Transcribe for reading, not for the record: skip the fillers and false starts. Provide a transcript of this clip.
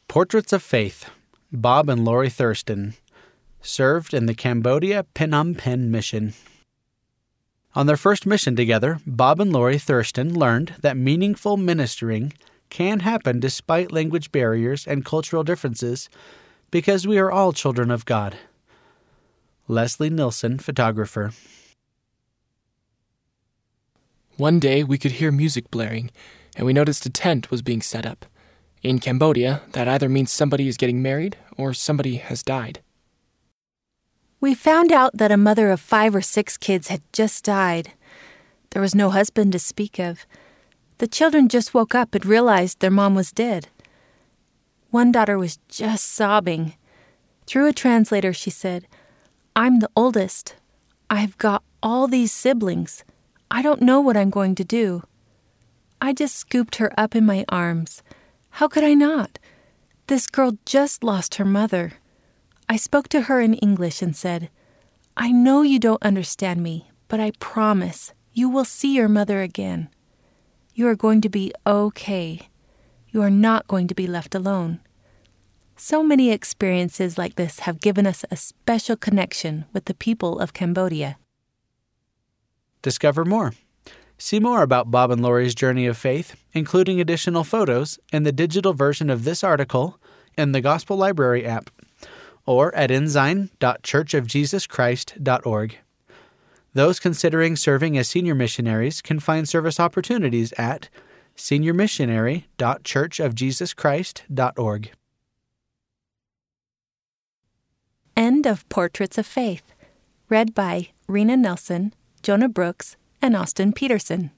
Portraits of Faith, Bob and Lori Thurston, served in the Cambodia Phnom Penh mission. On their first mission together, Bob and Lori Thurston learned that meaningful ministering can happen despite language barriers and cultural differences because we are all children of God. Leslie Nilsson, photographer. One day we could hear music blaring, and we noticed a tent was being set up. In Cambodia, that either means somebody is getting married or somebody has died. We found out that a mother of 5 or 6 kids had just died. There was no husband to speak of. The children just woke up and realized their mom was dead. One daughter was just sobbing. Through a translator, she said, "I'm the oldest. I've got all these siblings. I don't know what I'm going to do." I just scooped her up in my arms. How could I not? This girl just lost her mother. I spoke to her in English and said, "I know you don't understand me, but I promise you will see your mother again. You are going to be okay. You are not going to be left alone." So many experiences like this have given us a special connection with the people of Cambodia. Discover more. See more about Bob and Lori's journey of faith, including additional photos and the digital version of this article in the Gospel Library app, or at ensign.churchofjesuschrist.org. Those considering serving as senior missionaries can find service opportunities at seniormissionary.churchofjesuschrist.org. End of Portraits of Faith, read by Rena Nelson, Jonah Brooks, and Austin Peterson.